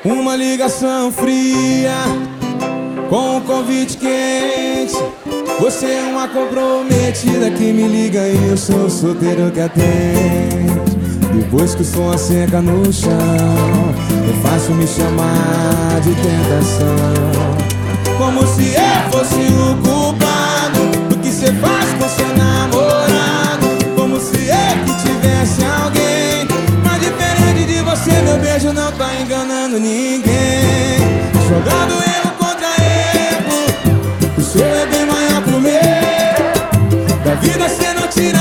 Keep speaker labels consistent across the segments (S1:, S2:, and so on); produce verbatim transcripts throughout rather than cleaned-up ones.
S1: Uma ligação fria com um convite quente. Você é uma comprometida que me liga e eu sou o solteiro que atende. Depois que o som asseca no chão, é fácil me chamar de tentação. Como se eu fosse o culpado do que cê faz com seu namorado. Como se eu que tivesse alguém. Mas diferente de você, meu beijo não tá enganando ninguém. Jogando erro contra erro, o seu é bem maior que o meu. Da vida cê não tira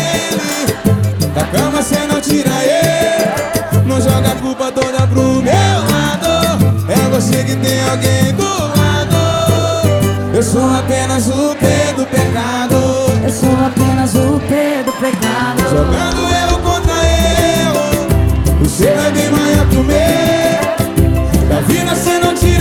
S1: ele, da cama cê não tira ele. Não joga a culpa toda pro meu lado. É você que tem alguém do lado. Eu sou apenas o P do pecado.
S2: Eu sou apenas o P do pecado.
S1: Jogando erro contra erro, o seu é bem maior que o meu. Da vida cê não tira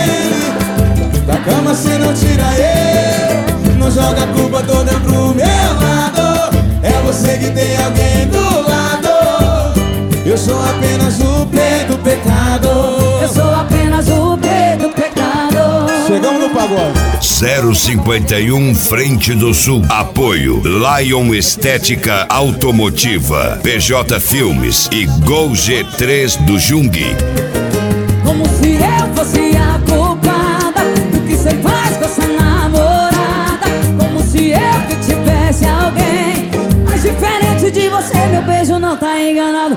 S1: ele, da cama cê não tira ele. Não joga a culpa toda pro meu lado. É você que tem alguém do lado. Eu sou apenas o P do pecado.
S2: Eu sou apenas o P do pecado.
S1: Chegamos no pagode.
S3: zero cinquenta e um Frente do Sul. Apoio Lion Estética Automotiva, P J Filmes e Gol G três do Jung.
S2: Como se eu fosse a culpada do que cê faz com essa namorada. Como se eu que tivesse alguém. Mas diferente de você, meu beijo não tá enganado.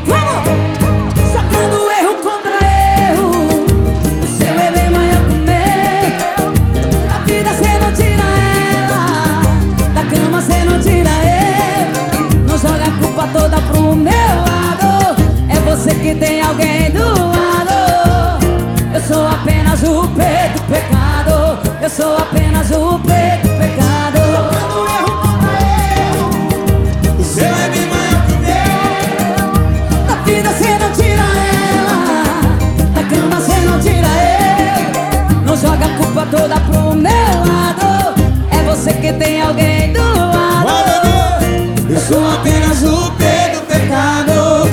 S2: Vamos! Sacando erro contra erro, o seu é bem maior que o meu. Da vida cê não tira ela, da cama cê não tira ele. Não joga a culpa toda pro meu lado. É você que tem alguém do lado. Eu sou apenas o P do pecado. Eu sou apenas o P do pecado. Sacando erro contra erro,
S1: O seu é bem maior que o meu.
S2: da vida cê não tira ela, da cama cê não tira ele. Não joga a culpa toda pro meu lado. É você que tem alguém do lado.
S1: Vai, bebê. Eu sou apenas o P do pecado.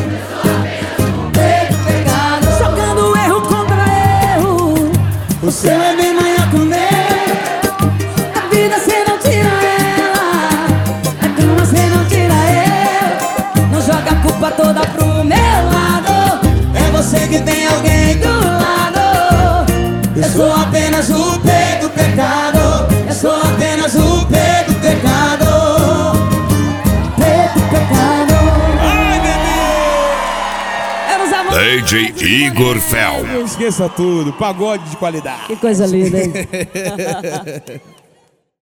S2: P do pecado. Jogando erro contra erro,
S1: O seu é bem maior que o meu.
S2: da vida cê não tira ela, da cama cê não tira ele. Não joga a culpa toda pro meu lado.
S1: É você que tem alguém do
S2: lado.
S1: Eu sou apenas o P do pecado. Eu sou apenas o P do pecado.
S2: P do pecado.
S1: Ai, bebê!
S2: Eu nos amo.
S3: D J Igor Fel.
S1: Não esqueça tudo, pagode de qualidade.
S2: Que coisa linda, hein?